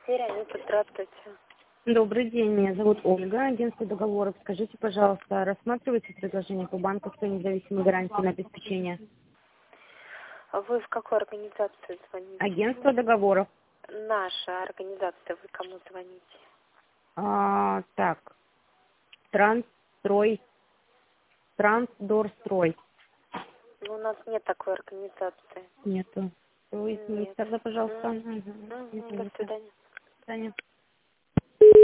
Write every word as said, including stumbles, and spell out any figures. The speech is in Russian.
Вероника, здравствуйте. Добрый день, меня зовут Ольга, агентство договоров. Скажите, пожалуйста, рассматриваете предложение по банковской независимой гарантии на обеспечение? А вы в какую организацию звоните? Агентство договоров. Наша организация, вы кому звоните? А, так, Трансстрой, Трансдорстрой. Ну, у нас нет такой организации. Нету. Поясните Нет. тогда, пожалуйста. М, Угу. мгм, До Извините. свидания. До свидания.